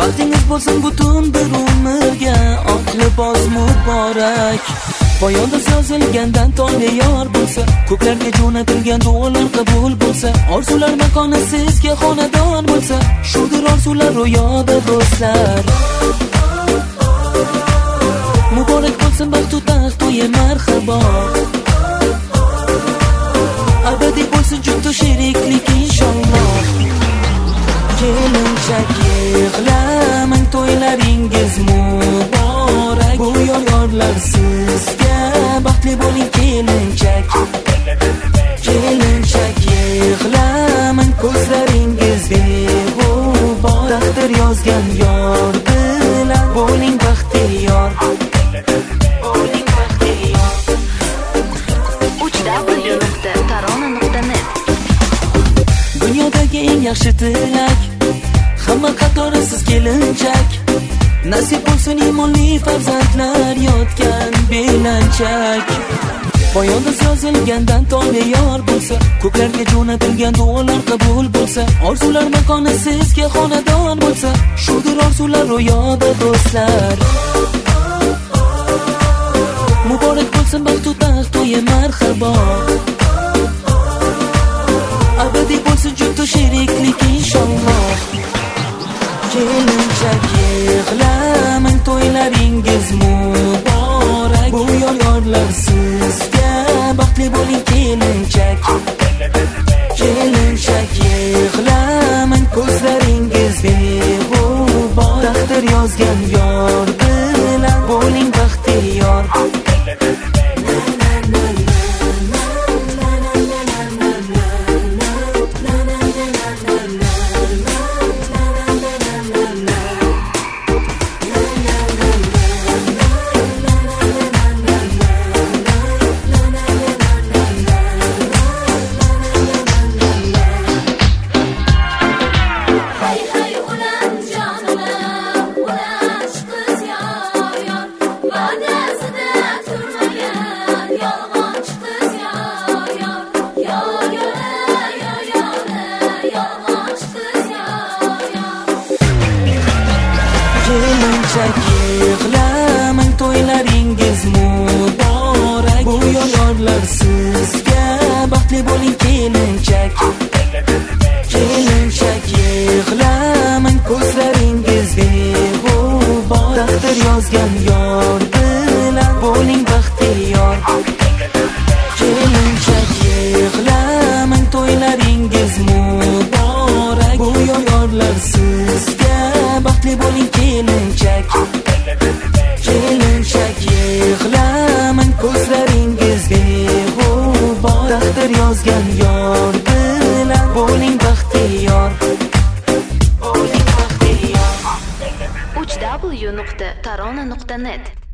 Baxtingiz bo'lsin butun bir umrga, oq libos muborak. Poyonda yozilgandan tongga yor bo'lsa, ko'klarga jo'natilgan duolar qabul bo'lsa, orzular makoni sizga xonadon bo'lsa, shudir orzular ro'yoda do'stlar. Muborak bo'lsin baxtu taxt to'yi marhabo. Abadiy bo'lsin juft sheriklik inshaalloh. Kelinchak yig'lamang, to'ylaringiz muborak. Bu yorlar sizga, baxtli bo'ling kelinchak. Kelinchak yig'lamang, ko'zlaringiz beg'ubor. Taqdir yozgan yor bilan bo'ling baxtiyor. Bo'ling baxtiyor. www.tarona.net. Dunyodagi eng yaxshi tilak, hamma qatori siz kelinchak. Nasib bo'lsin imonli farzandlar yotgan belanchak. Poyonda yozilgandan tongga yor bo'lsa, ko'klarga jo'natilgan duolar qabul bo'lsa, orzular makoni sizga xonadon bo'lsa, shudir orzular ro'yoda do'stlar. Muborak bo'lsin baxtu taxt to'yi marhabo. Abadiy bo'lsin juft sheriklik inshaalloh. Kelinchak yig'lamang, to'ylaringiz muborak. Bu yorlar sizga, baxtli bo'ling kelinchak. Kelinchak yig'lamang, ko'zlaringiz beg'ubor. Taqdir yozgan yor bilan bo'ling baxtiyor. Kelinchak yig'lamang, to'ylaringiz muborak. Bu yorlar sizga, baxtli bo'ling kelinchak. Kelinchak yig'lamang, ko'zlaringiz beg'ubor. Taqdir yozgan yor bilan bo'ling baxtiyor. Kelinchak yig'lamang, to'ylaringiz muborak. Bu yorlar sizga, baxtli bo'ling kelinchak. Kelinchak yig'lamang, ko'zlaringiz beg'ubor. Taqdir yozgan yor bilan bo'ling baxtiyor. Bo'ling baxtiyor. www.tarona.net.